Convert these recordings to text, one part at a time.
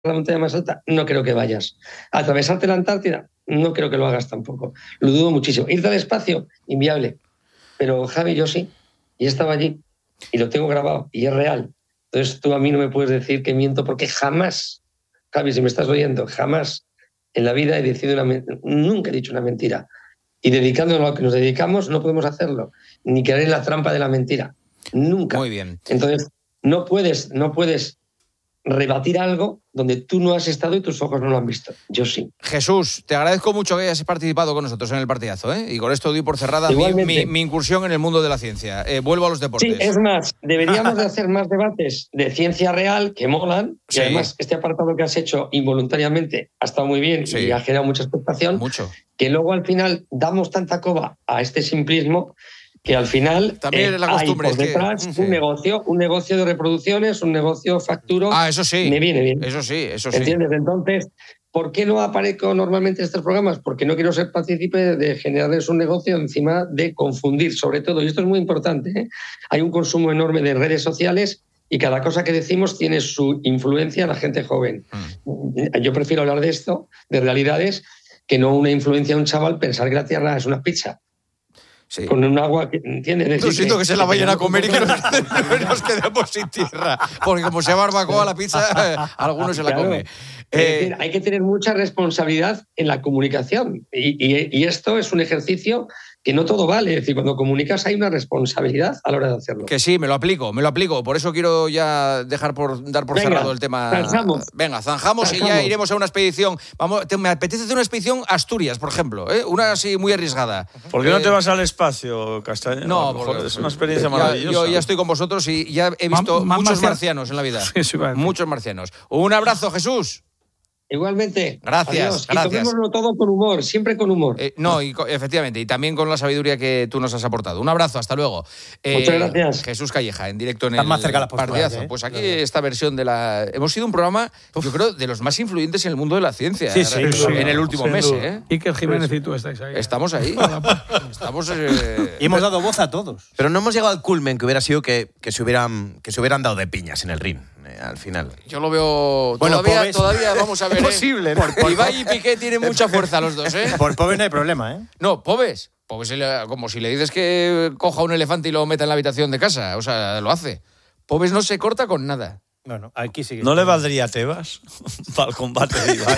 la montaña más alta, no creo que vayas. Atravesarte la Antártida, no creo que lo hagas tampoco. Lo dudo muchísimo. Irte al espacio, inviable. Pero Javi, yo sí. Y estaba allí. Y lo tengo grabado. Y es real. Entonces tú a mí no me puedes decir que miento, porque jamás, Javi, si me estás oyendo, jamás en la vida he decidido nunca he dicho una mentira. Y dedicándonos a lo que nos dedicamos, no podemos hacerlo. Ni caer en la trampa de la mentira. Nunca. Muy bien. Entonces, no puedes rebatir algo donde tú no has estado y tus ojos no lo han visto. Yo sí. Jesús, te agradezco mucho que hayas participado con nosotros en el partidazo, ¿eh? Y con esto doy por cerrada mi incursión en el mundo de la ciencia. Vuelvo a los deportes. Sí, es más, deberíamos de hacer más debates de ciencia real que molan. Sí. Y además, este apartado que has hecho involuntariamente ha estado muy bien y ha generado mucha expectación. Mucho. Que luego al final damos tanta coba a este simplismo que al final también la costumbre hay por detrás un negocio de reproducciones, un negocio facturo. Eso sí. Me viene bien. Eso sí. ¿Entiendes? Entonces, ¿por qué no aparezco normalmente en estos programas? Porque no quiero ser partícipe de generarles un negocio encima de confundir, sobre todo, y esto es muy importante, ¿eh? Hay un consumo enorme de redes sociales y cada cosa que decimos tiene su influencia en la gente joven. Yo prefiero hablar de esto, de realidades, que no una influencia de un chaval pensar que la Tierra es una pizza. Sí. Con un agua que, ¿entiendes? Yo siento que se la vayan a comer y que nos quedemos sin tierra. Porque como sea barbacoa la pizza, algunos se la come. Es decir, hay que tener mucha responsabilidad en la comunicación. Y esto es un ejercicio que no todo vale. Es decir, cuando comunicas hay una responsabilidad a la hora de hacerlo. Que sí, me lo aplico. Por eso quiero ya dar por cerrado el tema. Zanjamos. Venga, zanjamos y ya iremos a una expedición. Me apetece hacer una expedición a Asturias, por ejemplo, ¿eh? Una así muy arriesgada. ¿Por qué no te vas al espacio, Castañeda? No, porque es una experiencia maravillosa. Yo ya estoy con vosotros y ya he visto muchos marcianos en la vida. Sí, muchos marcianos. Un abrazo, Jesús. Igualmente. Gracias. Y tomémoslo todo con humor, siempre con humor. Efectivamente, y también con la sabiduría que tú nos has aportado. Un abrazo, hasta luego. Muchas gracias. Jesús Calleja, en directo en Están más cerca las partidazo. Pues aquí esta versión de la... Hemos sido un programa, yo creo, de los más influyentes en el mundo de la ciencia. Sí, en el último mes, ¿eh? Iker Jiménez y tú estáis ahí. Estamos ahí. Y hemos dado voz a todos. Pero no hemos llegado al culmen que hubiera sido que se hubieran dado de piñas en el ring. Al final. Yo lo veo... Todavía vamos a ver. Posible. Ibai y Piqué tienen mucha fuerza los dos, ¿eh? Por Pobes no hay problema, ¿eh? No, Pobes, como si le dices que coja un elefante y lo meta en la habitación de casa. O sea, lo hace. Pobes no se corta con nada. No, aquí sí. ¿No le valdría a Tebas para el combate de Ibai?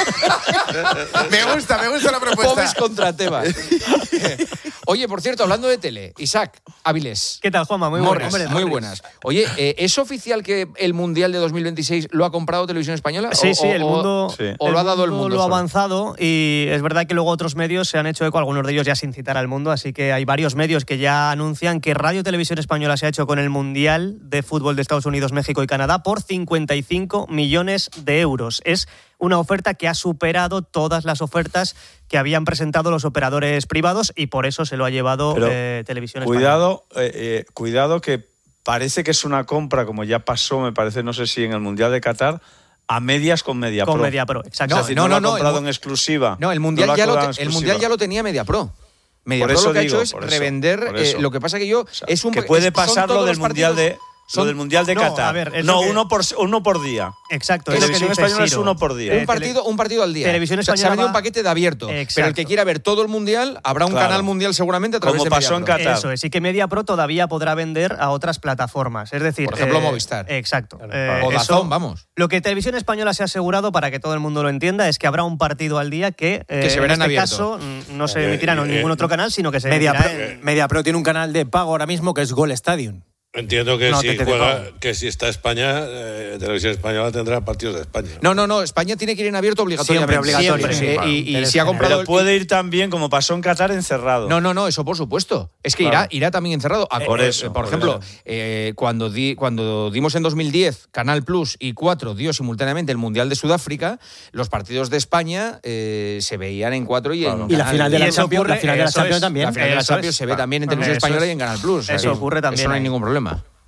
Me gusta la propuesta. Pobes contra Tebas. Oye, por cierto, hablando de tele, Isaac Áviles. ¿Qué tal, Juanma? Muy buenas. Muy buenas. Oye, ¿es oficial que el Mundial de 2026 lo ha comprado Televisión Española? Sí, el mundo... ¿O lo ha dado el mundo? Lo ha avanzado y es verdad que luego otros medios se han hecho eco, algunos de ellos ya sin citar al mundo, así que hay varios medios que ya anuncian que Radio Televisión Española se ha hecho con el Mundial de Fútbol de Estados Unidos, México y Canadá por 55 millones de euros. Es una oferta que ha superado todas las ofertas que habían presentado los operadores privados y por eso se lo ha llevado Televisión Española. Cuidado que parece que es una compra, como ya pasó, me parece, no sé si en el Mundial de Qatar, a medias con MediaPro. Con MediaPro, exacto. No lo ha comprado en exclusiva. No, el Mundial ya lo tenía MediaPro. MediaPro lo que ha hecho es revender. Lo que pasa que que puede pasar lo del Mundial de... Lo del Mundial de Qatar. Uno por día. Exacto. Televisión Española es uno por día. Un partido al día. Televisión Española se ha vendido un paquete de abierto. Exacto. Pero el que quiera ver todo el Mundial, habrá un canal mundial seguramente a través de MediaPro. Como pasó en Qatar. Eso es. Y que MediaPro todavía podrá vender a otras plataformas. Es decir... Por ejemplo, Movistar. Exacto. O DAZN, vamos. Lo que Televisión Española se ha asegurado, para que todo el mundo lo entienda, es que habrá un partido al día que se verá en este abierto. caso no se emitirá en ningún otro canal, sino que se emitirá MediaPro tiene un canal de pago ahora mismo que es Gol Stadium. Entiendo que si está España, Televisión Española tendrá partidos de España. No, España tiene que ir en abierto obligatoriamente. Siempre. Y si ha comprado... Pero puede ir también, como pasó en Qatar, encerrado. No, eso por supuesto. Es que irá también encerrado. Por ejemplo, cuando dimos en 2010 Canal Plus y 4 dio simultáneamente el Mundial de Sudáfrica, los partidos de España se veían en 4 y en... Y la final de la Champions también. La final de la Champions se ve también en Televisión Española y en Canal Plus. Eso ocurre también. Eso no hay ningún problema.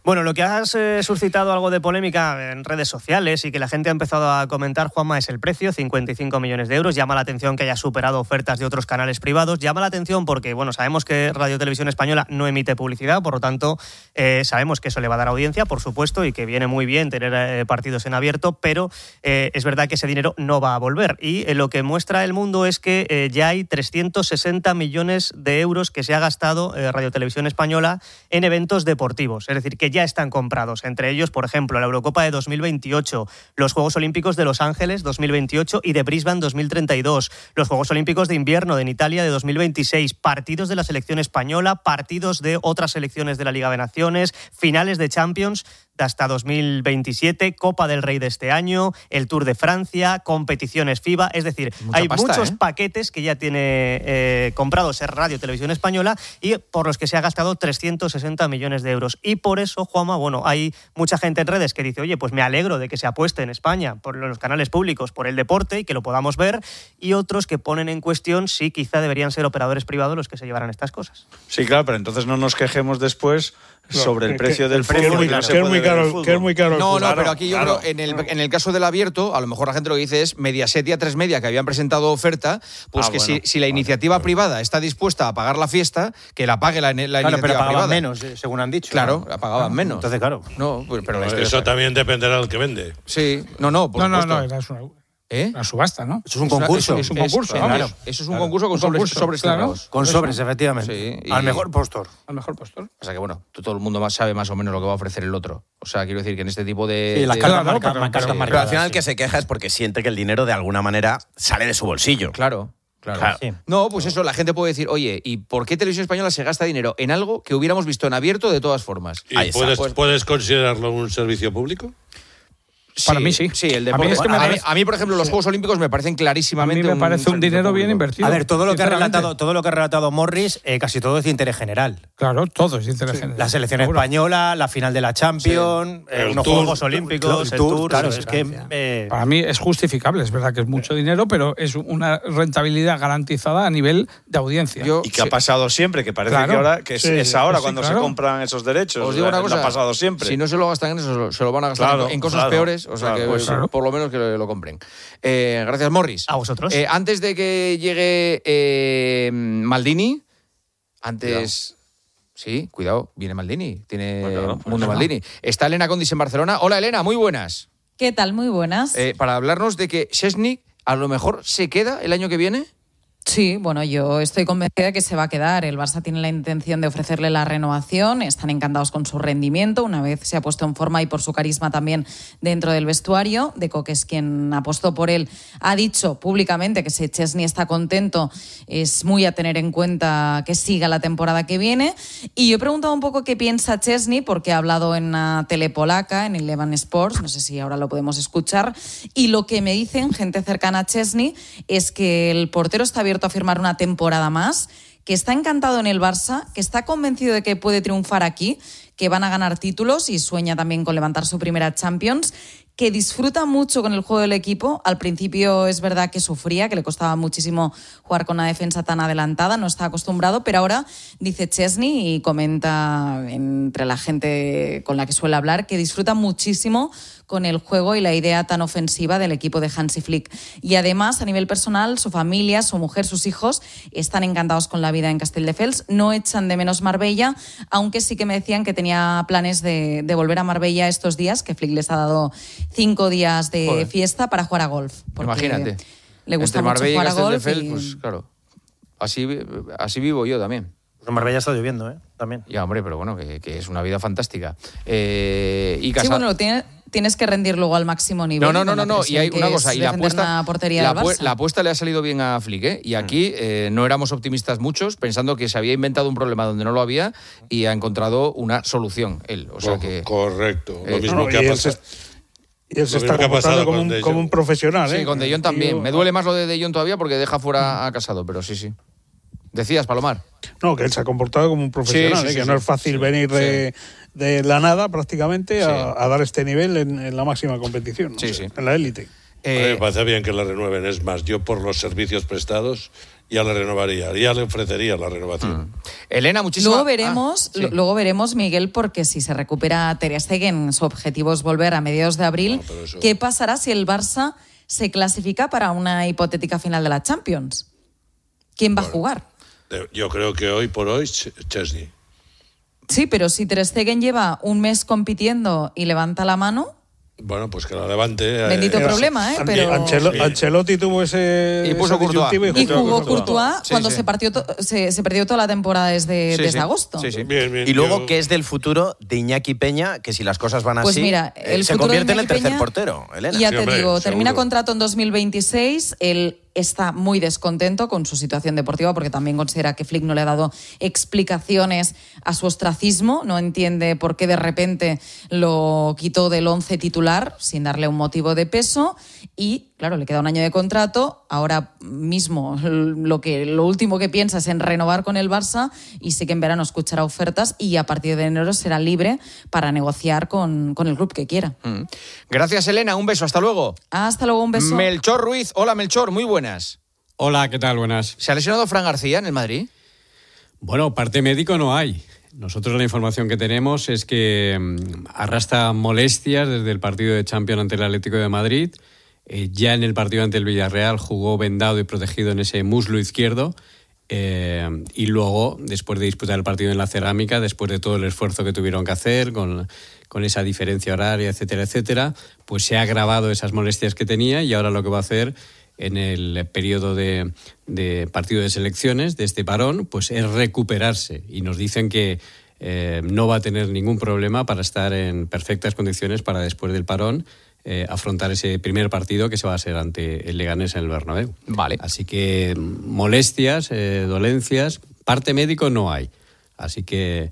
Bueno, lo que has suscitado algo de polémica en redes sociales y que la gente ha empezado a comentar, Juanma, es el precio, 55 millones de euros. Llama la atención que haya superado ofertas de otros canales privados. Llama la atención porque, bueno, sabemos que Radio Televisión Española no emite publicidad, por lo tanto, sabemos que eso le va a dar audiencia, por supuesto, y que viene muy bien tener partidos en abierto, pero es verdad que ese dinero no va a volver. Y lo que muestra El Mundo es que ya hay 360 millones de euros que se ha gastado Radio Televisión Española en eventos deportivos. Es decir, que ya están comprados. Entre ellos, por ejemplo, la Eurocopa de 2028, los Juegos Olímpicos de Los Ángeles 2028 y de Brisbane 2032, los Juegos Olímpicos de Invierno en Italia de 2026, partidos de la selección española, partidos de otras selecciones de la Liga de Naciones, finales de Champions de hasta 2027, Copa del Rey de este año, el Tour de Francia, competiciones FIBA, es decir, hay muchos paquetes que ya tiene comprados Radio Televisión Española y por los que se ha gastado 360 millones de euros. Y por eso, Juanma, bueno, hay mucha gente en redes que dice, oye, pues me alegro de que se apueste en España por los canales públicos por el deporte y que lo podamos ver, y otros que ponen en cuestión si quizá deberían ser operadores privados los que se llevarán estas cosas. Sí, claro, pero entonces no nos quejemos después sobre el precio del fútbol. Que es muy caro. No, pero aquí yo creo, en el caso del abierto, a lo mejor la gente lo que dice es Mediaset y A3 Media, que habían presentado oferta, pues si la iniciativa privada está dispuesta a pagar la fiesta, que la pague la iniciativa pero pagaban privada. menos, según han dicho. Claro, la pagaban menos. Entonces, claro. No, pero eso también dependerá del que vende. Sí, no, por supuesto. Era una subasta, ¿no? Eso es un concurso. Es un concurso, claro. Eso es un concurso con sobres cerrados. Con sobres, efectivamente. Sí, al mejor postor. O sea que, bueno, todo el mundo sabe más o menos lo que va a ofrecer el otro. O sea, quiero decir que en este tipo de... Sí, las cartas marcadas. Pero al final el que se queja es porque siente que el dinero de alguna manera sale de su bolsillo. Claro. Sí. No, pues eso, la gente puede decir, oye, ¿y por qué Televisión Española se gasta dinero en algo que hubiéramos visto en abierto de todas formas? ¿Y puedes considerarlo un servicio público? Para mí sí. Sí, el deporte. A mí, por ejemplo, los Juegos Olímpicos me parecen clarísimamente. A mí me parece un dinero bien invertido. A ver, todo lo que ha relatado Morris, casi todo es de interés general. Claro, todo es de interés general. La selección española, la final de la Champions, unos Juegos Olímpicos, el Tour. Claro, es que para mí es justificable, es verdad que es mucho dinero, pero es una rentabilidad garantizada a nivel de audiencia. Y que ha pasado siempre, que parece que ahora es ahora cuando se compran esos derechos. Os digo una cosa, ha pasado siempre. Si no se lo gastan en eso, se lo van a gastar en cosas peores. O sea, por lo menos que lo compren. Gracias, Morris. A vosotros. Antes de que llegue Maldini, antes... Sí, cuidado, viene Maldini. Tiene Mundo Maldini. Está Elena Condis en Barcelona. Hola, Elena, muy buenas. ¿Qué tal? Muy buenas. Para hablarnos de que Szczęsny a lo mejor se queda el año que viene. Sí, bueno, yo estoy convencida de que se va a quedar. El Barça tiene la intención de ofrecerle la renovación. Están encantados con su rendimiento, una vez se ha puesto en forma, y por su carisma también dentro del vestuario. Deco, que es quien apostó por él, ha dicho públicamente que si Szczęsny está contento, es muy a tener en cuenta que siga la temporada que viene. Y yo he preguntado un poco qué piensa Szczęsny, porque ha hablado en una tele polaca, en Eleven Sports, no sé si ahora lo podemos escuchar, y lo que me dicen gente cercana a Szczęsny es que el portero está abierto a firmar una temporada más, que está encantado en el Barça, que está convencido de que puede triunfar aquí, que van a ganar títulos y sueña también con levantar su primera Champions, que disfruta mucho con el juego del equipo. Al principio es verdad que sufría, que le costaba muchísimo jugar con una defensa tan adelantada, no está acostumbrado, pero ahora dice Szczęsny, y comenta entre la gente con la que suele hablar, que disfruta muchísimo con el juego y la idea tan ofensiva del equipo de Hansi Flick. Y además, a nivel personal, su familia, su mujer, sus hijos están encantados con la vida en Castelldefels, no echan de menos Marbella, aunque sí que me decían que tenía planes de volver a Marbella estos días, que Flick les ha dado 5 días de fiesta para jugar a golf. Imagínate. Le gusta entre mucho Marbella jugar y a golf. Castelldefels, pues claro. Así vivo yo también. En Marbella está lloviendo, también. Ya, hombre, pero bueno, que es una vida fantástica. Sí, bueno, tienes que rendir luego al máximo nivel. No. Y hay una cosa, y la apuesta le ha salido bien a Flick, Y aquí no éramos optimistas muchos, pensando que se había inventado un problema donde no lo había y ha encontrado una solución él. O sea que correcto. Lo mismo que ha pasado. Y él se está comportando como un profesional. Sí, con De Jong también. Me duele más lo de De Jong todavía porque deja fuera a Casado, pero sí. ¿Decías, Palomar? No, que él se ha comportado como un profesional, que no es fácil venir de la nada prácticamente a dar este nivel en la máxima competición, en la élite. Me parece bien que la renueven. Es más, yo por los servicios prestados ya le renovaría, ya le ofrecería la renovación. Elena, muchísimas Luego veremos, Miguel, porque si se recupera Ter Stegen, su objetivo es volver a mediados de abril. ¿Qué pasará si el Barça se clasifica para una hipotética final de la Champions? ¿Quién va a jugar? Yo creo que hoy por hoy Chesney. Sí, pero si Ter Stegen lleva un mes compitiendo y levanta la mano... Bueno, pues que la levante. Bendito problema, pero... Ancelotti tuvo ese... Y puso Courtois. Y jugó Courtois cuando se perdió toda la temporada desde agosto. Sí. Bien. Y luego, ¿qué es del futuro de Iñaki Peña? Que si las cosas van pues así, mira, se convierte en el tercer portero, Elena. Ya te digo, termina contrato en 2026, él está muy descontento con su situación deportiva porque también considera que Flick no le ha dado explicaciones a su ostracismo, no entiende por qué de repente lo quitó del 11 titular sin darle un motivo de peso y, claro, le queda un año de contrato, ahora mismo lo último que piensa es en renovar con el Barça y sí que en verano escuchará ofertas y a partir de enero será libre para negociar con el club que quiera. Gracias, Elena, un beso, hasta luego. Hasta luego, un beso. Melchor Ruiz, hola Melchor, muy buenas. Hola, ¿qué tal? Buenas. ¿Se ha lesionado Fran García en el Madrid? Bueno, parte médico no hay. Nosotros la información que tenemos es que arrastra molestias desde el partido de Champions ante el Atlético de Madrid. Ya en el partido ante el Villarreal jugó vendado y protegido en ese muslo izquierdo. Y luego, después de disputar el partido en la Cerámica, después de todo el esfuerzo que tuvieron que hacer con esa diferencia horaria, etcétera, pues se ha agravado esas molestias que tenía y ahora lo que va a hacer en el periodo de partido de selecciones, de este parón, pues es recuperarse. Y nos dicen que no va a tener ningún problema para estar en perfectas condiciones para después del parón afrontar ese primer partido que se va a hacer ante el Leganés en el Bernabéu. Vale. Así que molestias, dolencias, parte médico no hay. Así que...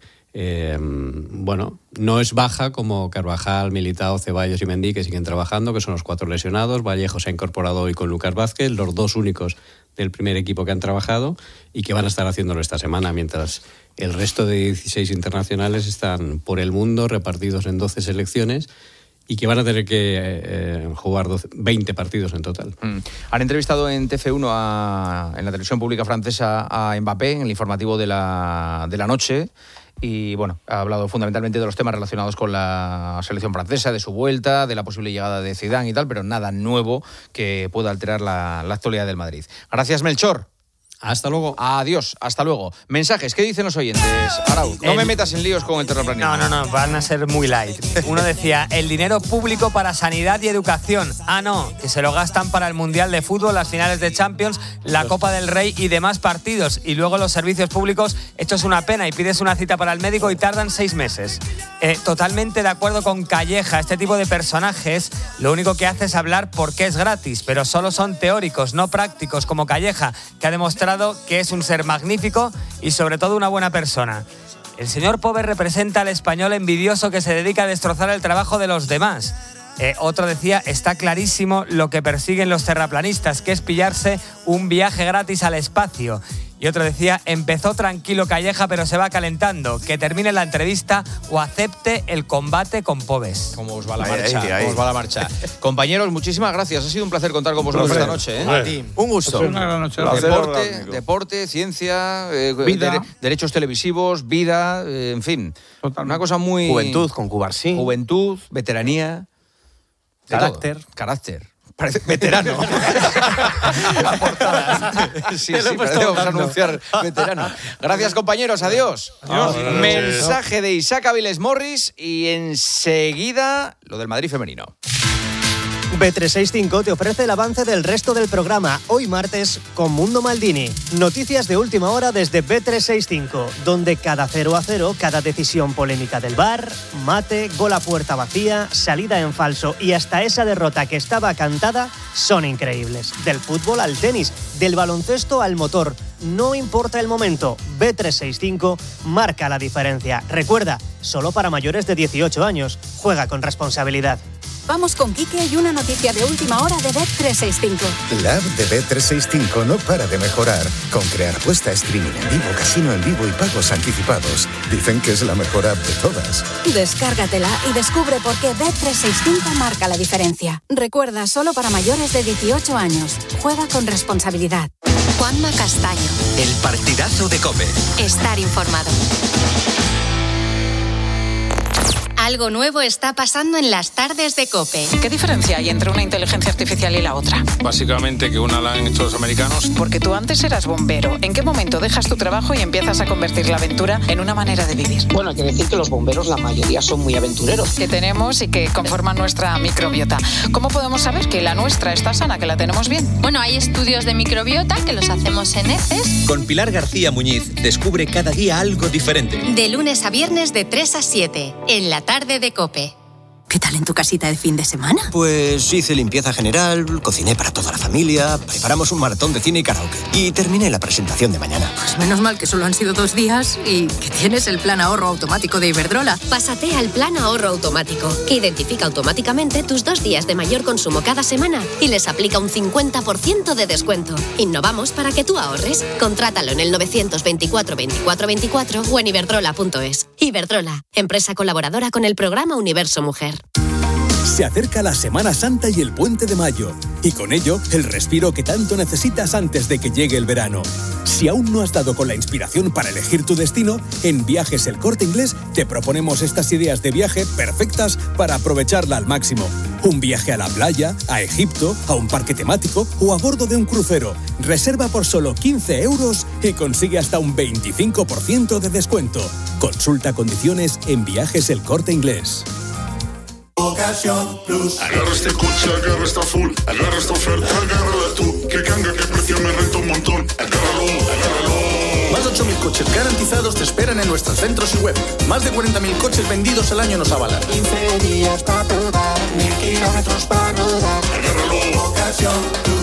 no es baja como Carvajal, Militao, Ceballos y Mendy, que siguen trabajando, que son los 4 lesionados. Vallejo se ha incorporado hoy con Lucas Vázquez, los 2 únicos del primer equipo que han trabajado y que van a estar haciéndolo esta semana, mientras el resto de 16 internacionales están por el mundo, repartidos en 12 selecciones y que van a tener que jugar 20 partidos en total. Han entrevistado en TF1 en la televisión pública francesa a Mbappé en el informativo de la noche. Y bueno, ha hablado fundamentalmente de los temas relacionados con la selección francesa, de su vuelta, de la posible llegada de Zidane y tal, pero nada nuevo que pueda alterar la actualidad del Madrid. Gracias, Melchor. Hasta luego. Adiós, hasta luego. Mensajes, ¿qué dicen los oyentes? Arau, no me metas en líos con el terraplanismo. No, van a ser muy light. Uno decía, el dinero público para sanidad y educación. No, que se lo gastan para el Mundial de Fútbol, las finales de Champions, la Copa del Rey y demás partidos. Y luego los servicios públicos, esto es una pena y pides una cita para el médico y tardan 6 meses. Totalmente de acuerdo con Calleja. Este tipo de personajes lo único que hace es hablar porque es gratis, pero solo son teóricos, no prácticos, como Calleja, que ha demostrado que es un ser magnífico y sobre todo una buena persona. El señor Pove representa al español envidioso que se dedica a destrozar el trabajo de los demás. Otro decía, está clarísimo lo que persiguen los terraplanistas, que es pillarse un viaje gratis al espacio. Y otro decía, empezó tranquilo Calleja, pero se va calentando. Que termine la entrevista o acepte el combate con Pobes. ¿Cómo os va la marcha? ¿Cómo os va la marcha? Compañeros, muchísimas gracias. Ha sido un placer contar con vosotros esta noche. A ti. Un gusto. Una gran noche. Deporte, ciencia, vida. Derechos televisivos, vida, en fin. Totalmente. Una cosa muy... Juventud con Cubarsí. Juventud, veteranía. Carácter. Parece veterano. La portada. Sí, vamos a anunciar veterano. Gracias, compañeros. Adiós. Mensaje de Isaac Aviles Morris y enseguida lo del Madrid femenino. Bet365 te ofrece el avance del resto del programa, hoy martes, con Mundo Maldini. Noticias de última hora desde Bet365, donde cada 0-0, cada decisión polémica del VAR, mate, gol a puerta vacía, salida en falso y hasta esa derrota que estaba cantada, son increíbles. Del fútbol al tenis, del baloncesto al motor, no importa el momento, Bet365 marca la diferencia. Recuerda, solo para mayores de 18 años, juega con responsabilidad. Vamos con Quique y una noticia de última hora de Bet365. La app de Bet365 no para de mejorar, con crear apuesta, streaming en vivo, casino en vivo y pagos anticipados. Dicen que es la mejor app de todas. Descárgatela y descubre por qué Bet365 marca la diferencia. Recuerda, solo para mayores de 18 años. Juega con responsabilidad. Juanma Castaño. El partidazo de COPE. Estar informado. Algo nuevo está pasando en las tardes de COPE. ¿Qué diferencia hay entre una inteligencia artificial y la otra? Básicamente que una la han hecho los americanos. Porque tú antes eras bombero. ¿En qué momento dejas tu trabajo y empiezas a convertir la aventura en una manera de vivir? Bueno, hay que decir que los bomberos, la mayoría, son muy aventureros. Que tenemos y que conforman nuestra microbiota. ¿Cómo podemos saber que la nuestra está sana, que la tenemos bien? Bueno, hay estudios de microbiota que los hacemos en heces. Con Pilar García Muñiz descubre cada día algo diferente. De lunes a viernes de 3 a 7, en la tarde de COPE. ¿Qué tal en tu casita de fin de semana? Pues hice limpieza general, cociné para toda la familia, preparamos un maratón de cine y karaoke. Y terminé la presentación de mañana. Pues menos mal que solo han sido 2 días y que tienes el plan ahorro automático de Iberdrola. Pásate al plan ahorro automático, que identifica automáticamente tus 2 días de mayor consumo cada semana y les aplica un 50% de descuento. Innovamos para que tú ahorres. Contrátalo en el 924 24 24 o en iberdrola.es. Iberdrola, empresa colaboradora con el programa Universo Mujer. Se acerca la Semana Santa y el Puente de Mayo, y con ello el respiro que tanto necesitas antes de que llegue el verano. Si aún no has dado con la inspiración para elegir tu destino, en Viajes El Corte Inglés te proponemos estas ideas de viaje perfectas para aprovecharla al máximo. Un viaje a la playa, a Egipto, a un parque temático o a bordo de un crucero. Reserva por solo 15 euros y consigue hasta un 25% de descuento. Consulta condiciones en Viajes El Corte Inglés. Ocasión Plus. Agarra este coche, agarra esta full, agarra esta oferta, agárrala tú. Que ganga, que precio me renta un montón. Agárralo. Más de 8.000 coches garantizados te esperan en nuestros centros y web. Más de 40.000 coches vendidos al año nos avalan. 15 días para probar, 1000 kilómetros para rodar. Agárralo. Ocasión Plus.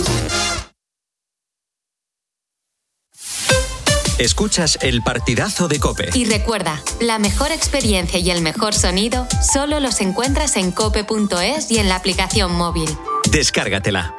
Escuchas el partidazo de COPE. Y recuerda, la mejor experiencia y el mejor sonido solo los encuentras en cope.es y en la aplicación móvil. Descárgatela.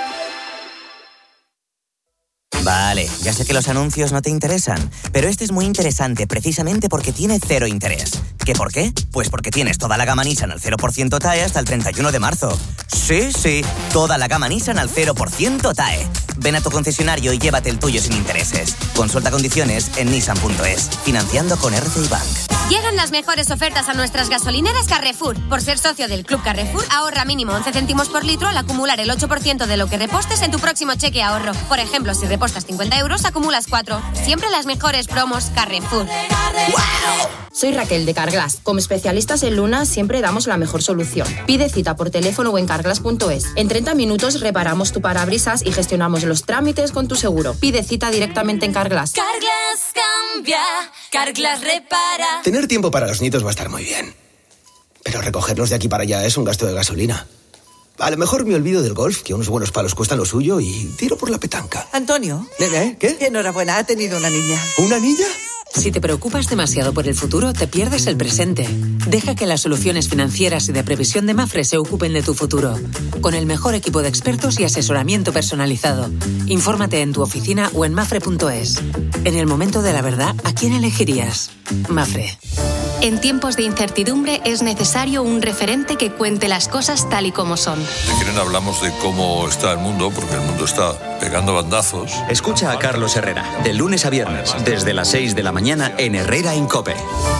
Vale, ya sé que los anuncios no te interesan, pero este es muy interesante precisamente porque tiene 0 interés. ¿Qué por qué? Pues porque tienes toda la gama Nissan al 0% TAE hasta el 31 de marzo. Sí, toda la gama Nissan al 0% TAE. Ven a tu concesionario y llévate el tuyo sin intereses. Consulta condiciones en nissan.es. Financiando con RCI Bank. Llegan las mejores ofertas a nuestras gasolineras Carrefour. Por ser socio del Club Carrefour, ahorra mínimo 11 céntimos por litro al acumular el 8% de lo que repostes en tu próximo cheque ahorro. Por ejemplo, si repostas 50 euros, acumulas 4. Siempre las mejores promos Carrefour. ¡Wow! Soy Raquel de Carglass. Como especialistas en Luna siempre damos la mejor solución. Pide cita por teléfono o en carglass.es. En 30 minutos reparamos tu parabrisas y gestionamos los trámites con tu seguro. Pide cita directamente en Carglass. Carglass cambia, Carglass repara. Tener tiempo para los nietos va a estar muy bien, pero recogerlos de aquí para allá es un gasto de gasolina. A lo mejor me olvido del golf, que unos buenos palos cuestan lo suyo, y tiro por la petanca. Antonio. ¿Qué? Enhorabuena, ha tenido una niña. ¿Una niña? Si te preocupas demasiado por el futuro, te pierdes el presente. Deja que las soluciones financieras y de previsión de Mapfre se ocupen de tu futuro. Con el mejor equipo de expertos y asesoramiento personalizado. Infórmate en tu oficina o en mapfre.es. En el momento de la verdad, ¿a quién elegirías? Mapfre. En tiempos de incertidumbre es necesario un referente que cuente las cosas tal y como son. Si quieren hablamos de cómo está el mundo, porque el mundo está pegando bandazos. Escucha a Carlos Herrera, de lunes a viernes, desde las 6 de la mañana en Herrera en COPE.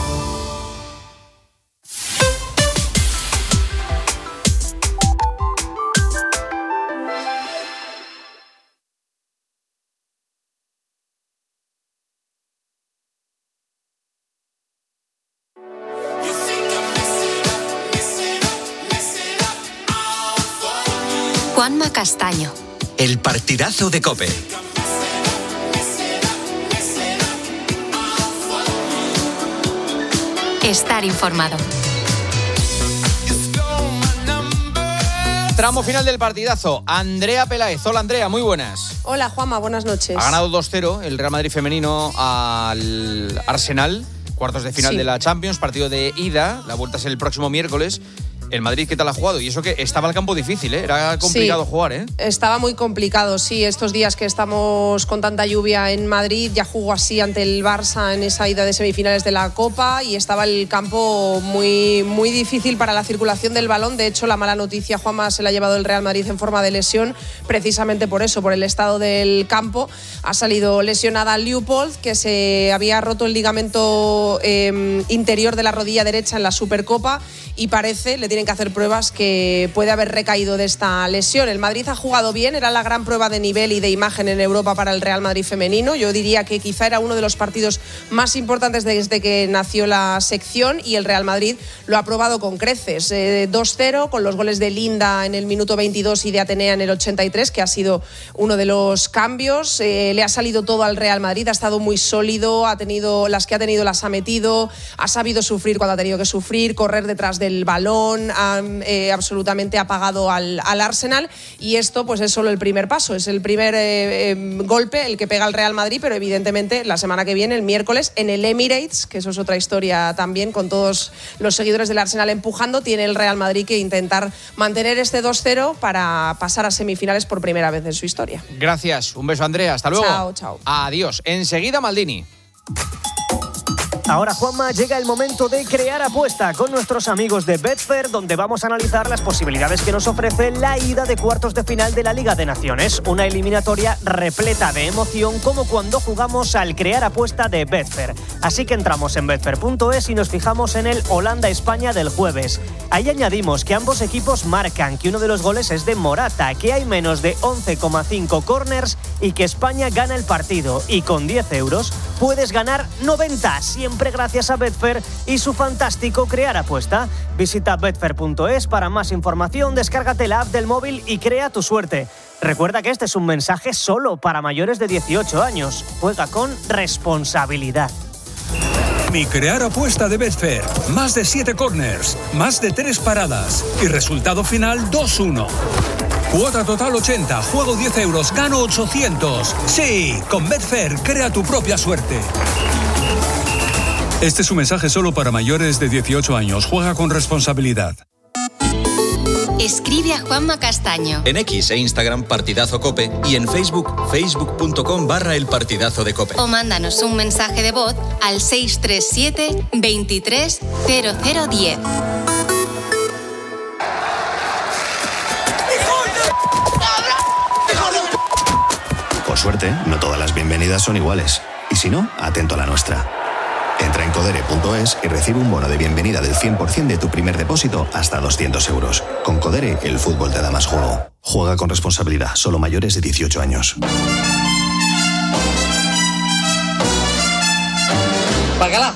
Juanma Castaño. El partidazo de COPE. Estar informado. Tramo final del partidazo. Andrea Peláez. Hola, Andrea, muy buenas. Hola, Juanma, buenas noches. Ha ganado 2-0 el Real Madrid femenino al Arsenal, cuartos de final de la Champions, partido de ida. La vuelta es el próximo miércoles. el Madrid qué tal ha jugado. Y eso que estaba el campo difícil, ¿eh? Era complicado jugar, ¿eh? Estaba muy complicado, sí. Estos días que estamos con tanta lluvia en Madrid, ya jugó así ante el Barça en esa ida de semifinales de la Copa y estaba el campo muy, muy difícil para la circulación del balón. De hecho, la mala noticia, Juanma, se la ha llevado el Real Madrid en forma de lesión, precisamente por eso, por el estado del campo. Ha salido lesionada Leopold, que se había roto el ligamento interior de la rodilla derecha en la Supercopa y parece, le tienen que hacer pruebas, que puede haber recaído de esta lesión. El Madrid ha jugado bien, era la gran prueba de nivel y de imagen en Europa para el Real Madrid femenino. Yo diría que quizá era uno de los partidos más importantes desde que nació la sección y el Real Madrid lo ha probado con creces. 2-0 con los goles de Linda en el minuto 22 y de Atenea en el 83, que ha sido uno de los cambios. Le ha salido todo al Real Madrid, ha estado muy sólido, ha tenido las que ha tenido, las ha metido, ha sabido sufrir cuando ha tenido que sufrir, correr detrás del balón, ha absolutamente apagado al Arsenal, y esto pues es solo el primer paso, es el primer golpe el que pega el Real Madrid, pero evidentemente la semana que viene, el miércoles, en el Emirates, que eso es otra historia también, con todos los seguidores del Arsenal empujando, tiene el Real Madrid que intentar mantener este 2-0 para pasar a semifinales por primera vez en su historia. Gracias, un beso, Andrea, hasta luego. Chao, chao. Adiós. Enseguida Maldini. Ahora, Juanma, llega el momento de crear apuesta con nuestros amigos de Betfair, donde vamos a analizar las posibilidades que nos ofrece la ida de cuartos de final de la Liga de Naciones. Una eliminatoria repleta de emoción, como cuando jugamos al crear apuesta de Betfair. Así que entramos en betfair.es y nos fijamos en el Holanda-España del jueves. Ahí añadimos que ambos equipos marcan, que uno de los goles es de Morata, que hay menos de 11,5 corners y que España gana el partido. Y con 10 euros puedes ganar 90, siempre gracias a Betfair y su fantástico crear apuesta. Visita betfair.es para más información, descárgate la app del móvil y crea tu suerte. Recuerda que este es un mensaje solo para mayores de 18 años. Juega con responsabilidad. Mi crear apuesta de Betfair. Más de 7 corners, más de 3 paradas y resultado final 2-1. Cuota total 80, juego 10 euros, gano 800. Sí, con Betfair crea tu propia suerte. Este es un mensaje solo para mayores de 18 años. Juega con responsabilidad. Escribe a Juanma Castaño. En X e Instagram Partidazo Cope y en Facebook, facebook.com/El Partidazo de Cope. O mándanos un mensaje de voz al 637 23 0010. Por suerte, no todas las bienvenidas son iguales. Y si no, atento a la nuestra. Entra en codere.es y recibe un bono de bienvenida del 100% de tu primer depósito hasta 200 euros. Con Codere, el fútbol te da más juego. Juega con responsabilidad, solo mayores de 18 años. ¡Bacala!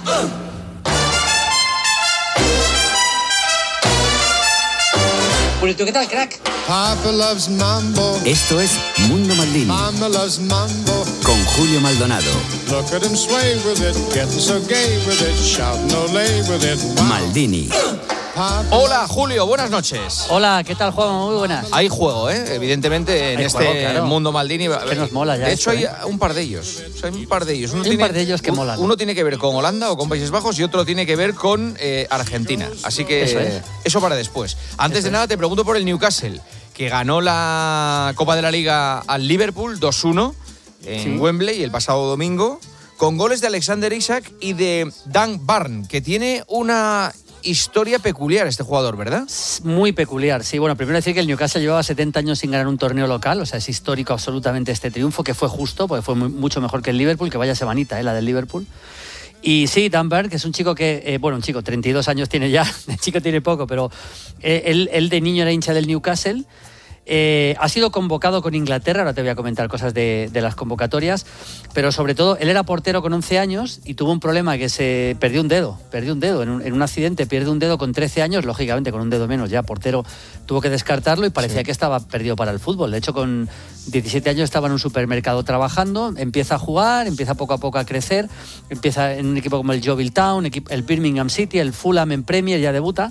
Bueno, ¿tú qué tal, crack? Papa loves mambo. Esto es Mundo Maldini. Mama loves mambo. Con Julio Maldonado. Look at him sway with it, getting so gay with it, shouting olé with it. Wow. Maldini. Hola, Julio, buenas noches. Hola, ¿qué tal, Juan? Muy buenas. Hay juego, evidentemente, en hay este juego, claro. Mundo Maldini. Que nos mola ya. De hecho, esto, hay un par de ellos. Hay un par de ellos. Un par de ellos que molan. Uno tiene que ver con Holanda o con Países Bajos y otro tiene que ver con Argentina. Así que eso para después. Antes de nada, te pregunto por el Newcastle, que ganó la Copa de la Liga al Liverpool 2-1 en Wembley el pasado domingo, con goles de Alexander Isak y de Dan Burn, que tiene una historia peculiar este jugador, ¿verdad? Muy peculiar, sí. Bueno, primero decir que el Newcastle llevaba 70 años sin ganar un torneo local, o sea, es histórico absolutamente este triunfo, que fue justo, porque fue mucho mejor que el Liverpool, que vaya semanita, la del Liverpool. Y sí, Dan Burn, que es un chico que, 32 años tiene ya, el chico tiene poco, pero él de niño era hincha del Newcastle. Ha sido convocado con Inglaterra, ahora te voy a comentar cosas de las convocatorias, pero sobre todo él era portero con 11 años y tuvo un problema que se perdió un dedo en un accidente, pierde un dedo con 13 años, lógicamente con un dedo menos ya portero tuvo que descartarlo y parecía que estaba perdido para el fútbol. De hecho, con 17 años estaba en un supermercado trabajando, empieza a jugar, empieza poco a poco a crecer, empieza en un equipo como el Yeovil Town, el Birmingham City, el Fulham en Premier, ya debuta.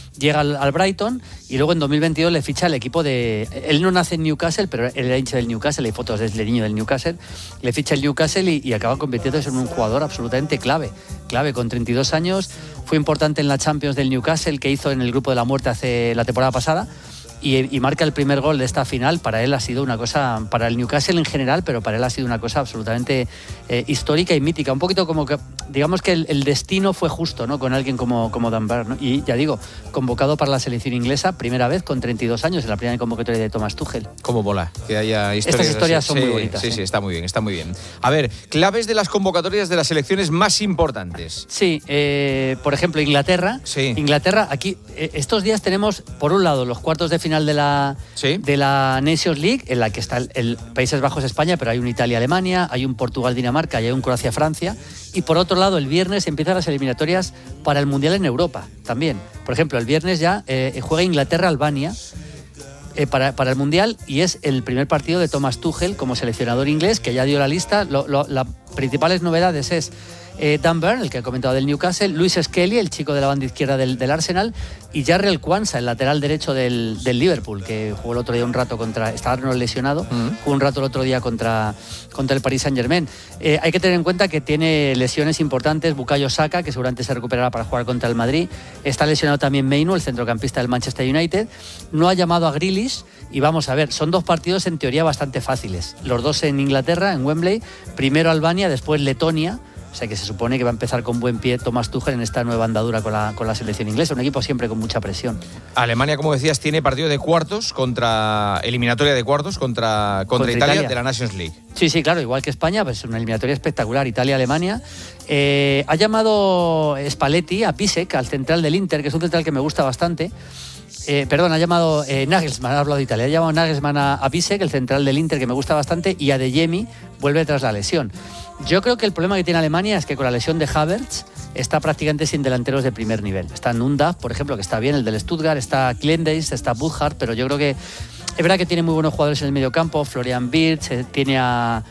llega al Brighton y luego en 2022 le ficha el equipo de... Él no nace en Newcastle, pero él era hincha del Newcastle, hay fotos del niño del Newcastle, le ficha el Newcastle y acaba convirtiéndose en un jugador absolutamente clave, con 32 años, fue importante en la Champions del Newcastle que hizo en el grupo de la muerte la temporada pasada. Y marca el primer gol de esta final. Para él ha sido una cosa, para el Newcastle en general, pero para él ha sido una cosa absolutamente histórica y mítica. Un poquito como que, digamos que el destino fue justo, ¿no? Con alguien como Dan Burn, ¿no? Y ya digo, convocado para la selección inglesa, primera vez con 32 años, en la primera convocatoria de Thomas Tuchel. Cómo mola que haya historias. Estas historias son muy bonitas. Sí, está muy bien, está muy bien. A ver, claves de las convocatorias de las selecciones más importantes. Sí, por ejemplo, Inglaterra. Sí. Inglaterra, aquí, estos días tenemos, por un lado, los cuartos de final de la Nations League, en la que está el Países Bajos-España, pero hay un Italia-Alemania, hay un Portugal-Dinamarca y hay un Croacia-Francia. Y por otro lado, el viernes empiezan las eliminatorias para el Mundial en Europa también. Por ejemplo, el viernes ya juega Inglaterra-Albania para el Mundial y es el primer partido de Thomas Tuchel como seleccionador inglés, que ya dio la lista. Las principales novedades es Dan Burn, el que ha comentado del Newcastle, Luis Skelly, el chico de la banda izquierda del Arsenal, y Jarrell Quansah, el lateral derecho del Liverpool, que jugó el otro día un rato estaba lesionado, jugó un rato el otro día contra el Paris Saint-Germain. Hay que tener en cuenta que tiene lesiones importantes Bukayo Saka, que seguramente se recuperará para jugar contra el Madrid. Está lesionado también Mainoo, el centrocampista del Manchester United. No ha llamado a Grealish y vamos a ver, son dos partidos en teoría bastante fáciles. Los dos en Inglaterra, en Wembley. Primero Albania, después Letonia. O sea que se supone que va a empezar con buen pie Thomas Tuchel en esta nueva andadura con la selección inglesa. Un equipo siempre con mucha presión. Alemania, como decías, tiene partido de cuartos eliminatoria de cuartos contra Italia de la Nations League. Sí, claro, igual que España, pues una eliminatoria espectacular, Italia-Alemania. Ha llamado Spalletti a Pisek, al central del Inter, que es un central que me gusta bastante. Ha llamado Nagelsmann, ha hablado de Italia, ha llamado Nagelsmann a Pisek, el central del Inter, que me gusta bastante, y a De Jemi vuelve tras la lesión. Yo creo que el problema que tiene Alemania es que con la lesión de Havertz está prácticamente sin delanteros de primer nivel. Está Nunda, por ejemplo, que está bien, el del Stuttgart, está Kliendeis, está Buchard, pero yo creo que es verdad que tiene muy buenos jugadores en el mediocampo, Florian Wirtz, tiene a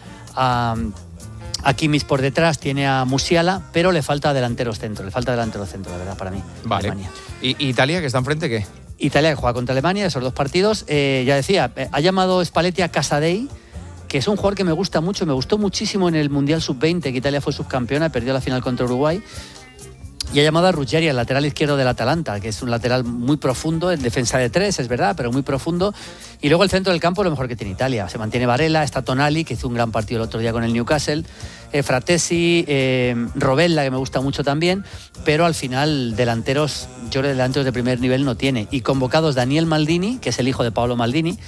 Kimmich por detrás, tiene a Musiala, pero le falta delanteros centro, la verdad, para mí. Vale. Alemania. ¿Y Italia, que está enfrente, qué? Italia, que juega contra Alemania, esos dos partidos. Ya decía, ha llamado Spalletti a Casadei, que es un jugador que me gusta mucho, me gustó muchísimo en el Mundial Sub-20, que Italia fue subcampeona, perdió la final contra Uruguay. Y ha llamado a Ruggeri, el lateral izquierdo del Atalanta, que es un lateral muy profundo, en defensa de tres, es verdad, pero muy profundo. Y luego el centro del campo, lo mejor que tiene Italia. Se mantiene Varela, está Tonali, que hizo un gran partido el otro día con el Newcastle, Fratesi, Robella, que me gusta mucho también, pero al final delanteros, yo creo que delanteros de primer nivel no tiene. Y convocados Daniel Maldini, que es el hijo de Paolo Maldini,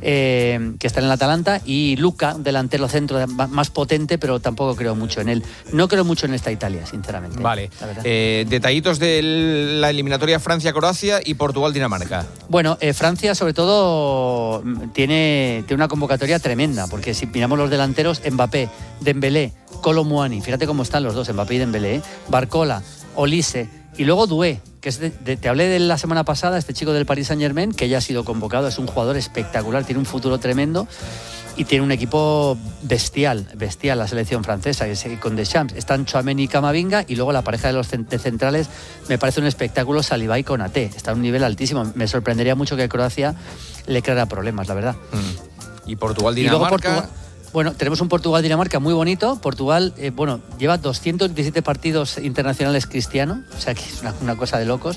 que está en el Atalanta, y Luca, delantero centro más potente, pero tampoco creo mucho en él. No creo mucho en esta Italia, sinceramente. Vale. Detallitos de la eliminatoria Francia-Croacia y Portugal-Dinamarca. Bueno, Francia sobre todo tiene una convocatoria tremenda, porque si miramos los delanteros, Mbappé, Dembélé, Kolo Muani, fíjate cómo están los dos, Mbappé y Dembélé, Barcola, Olise, y luego Doué, que es te hablé de la semana pasada, este chico del Paris Saint-Germain, que ya ha sido convocado, es un jugador espectacular, tiene un futuro tremendo y tiene un equipo bestial la selección francesa, con Deschamps. Están Tchouaméni y Camavinga, y luego la pareja de los centrales me parece un espectáculo, Saliba y Konaté. Está a un nivel altísimo. Me sorprendería mucho que Croacia le creara problemas, la verdad. Y Portugal-Dinamarca. Bueno, tenemos un Portugal-Dinamarca muy bonito. Portugal, lleva 217 partidos internacionales Cristiano, o sea que es una cosa de locos.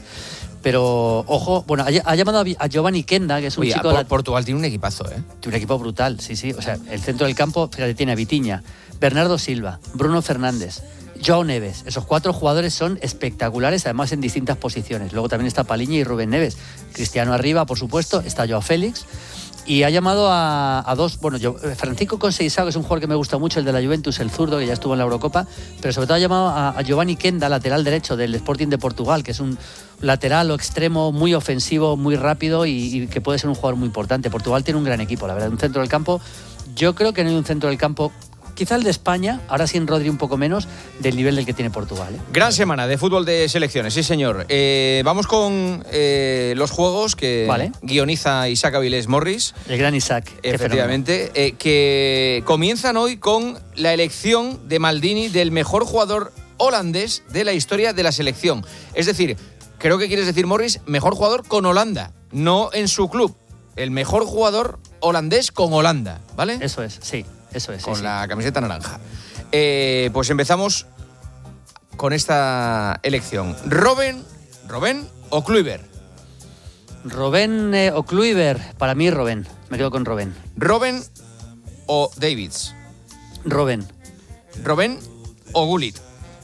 Pero, ojo, ha llamado a Giovanni Kenda, que es un chico... Portugal tiene un equipazo, ¿eh? Tiene un equipo brutal, sí. O sea, el centro del campo, fíjate, tiene a Vitinha, Bernardo Silva, Bruno Fernández, João Neves. Esos 4 jugadores son espectaculares, además en distintas posiciones. Luego también está Paliña y Rubén Neves. Cristiano arriba, por supuesto, está Joao Félix. Y ha llamado a dos, Francisco Conceição, que es un jugador que me gusta mucho, el de la Juventus, el zurdo, que ya estuvo en la Eurocopa, pero sobre todo ha llamado a Giovanni Kenda, lateral derecho del Sporting de Portugal, que es un lateral o extremo muy ofensivo, muy rápido y que puede ser un jugador muy importante. Portugal tiene un gran equipo, la verdad, un centro del campo. Yo creo que no hay un centro del campo, quizá el de España, ahora sin Rodri un poco menos, del nivel del que tiene Portugal. Gran semana de fútbol de selecciones, sí señor. Vamos con los juegos que guioniza Isaac Avilés Morris. El gran Isaac. Efectivamente, que comienzan hoy con la elección de Maldini del mejor jugador holandés de la historia de la selección. Es decir, Creo que quieres decir, Morris, mejor jugador con Holanda, no en su club. El mejor jugador holandés con Holanda, ¿vale? Eso es, sí, eso es. Con sí, la camiseta naranja. Pues empezamos con esta elección. ¿Robben o Kluivert? Robben o Kluivert. Para mí, Robben. Me quedo con Robben. ¿Robben o Davids? Robben. ¿Robben o Gullit?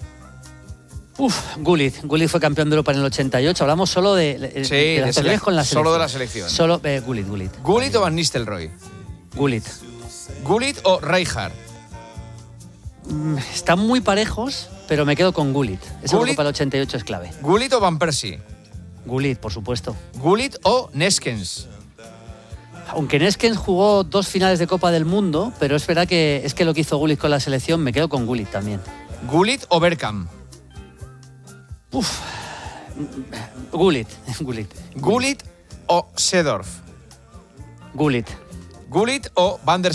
Gullit fue campeón de Europa en el 88. Hablamos solo de las selecciones con la selección. Solo de la selección. Solo Gullit. ¿Gullit o Van Nistelrooy? Gullit. ¿Gullit o Rijkaard? Están muy parejos, pero me quedo con Gullit. Esa Europa del 88 es clave. ¿Gullit o Van Persie? Gullit, por supuesto. ¿Gullit o Neskens? Aunque Neskens jugó 2 finales de Copa del Mundo, pero es verdad que lo que hizo Gullit con la selección, me quedo con Gullit también. ¿Gullit o Bergkamp? Gullit. ¿Gullit o Seedorf? Gullit. ¿Gullit o Van der